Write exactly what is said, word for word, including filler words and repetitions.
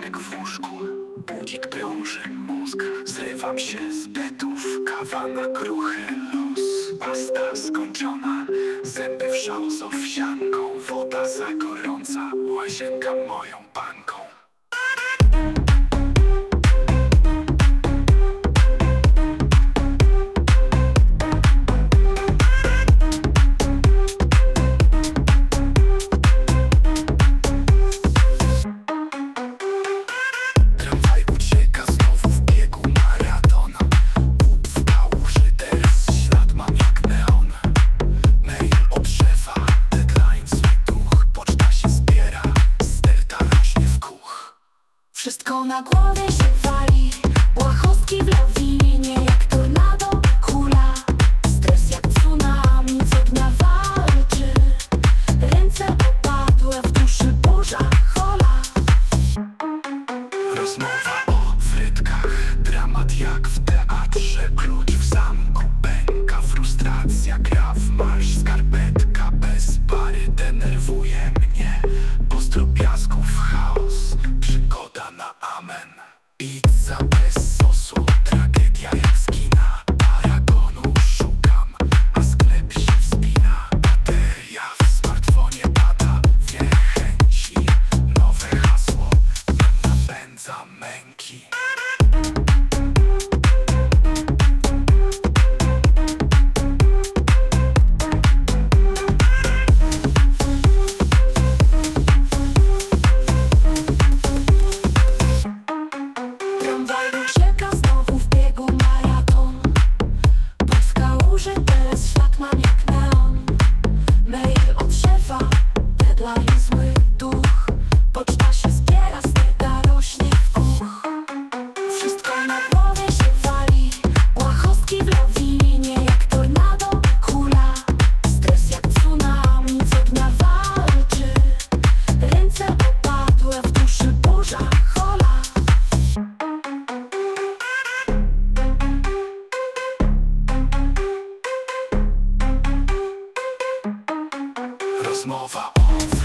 Zegarek w łóżku, budzik prąży mózg. Zrywam się z bedów, kawa na kruchy los. Pasta skończona, zęby w szał z owsianką. Woda za gorąca, łazienka moją banką. Wszystko na głowie się wali, błahostki w lawinie, jak tornado hula. Stres jak tsunami, co dnia walczy. Ręce opadłe, w duszy burza hola. Rozmowa o frytkach, dramat jak w teatrze. Klucz w zamku pęka, frustracja gra w marsz. Skarpetka bez pary denerwuje mnie. Poz drobiazgów chaos, przygoda na amen. Pizza bez sosu, tragedia jak z kina. Paragonu szukam, a sklep się wspina. Bateria w smartfonie pada, niechęci. Nowe hasło napędza męki. Tramwaj ucieka znowu w biegu maraton. Pod w kałuży teraz świat mam jak neon. Mail od szefa, deadline zły duch. Poczta się zbiera, sterta rośnie w uch. Wszystko na głowie się wali, błahostki w lawinie, jak tornado hula. Stres jak tsunami, co dnia walczy. Ręce opadłe, w duszy burza hola. Rozmowa o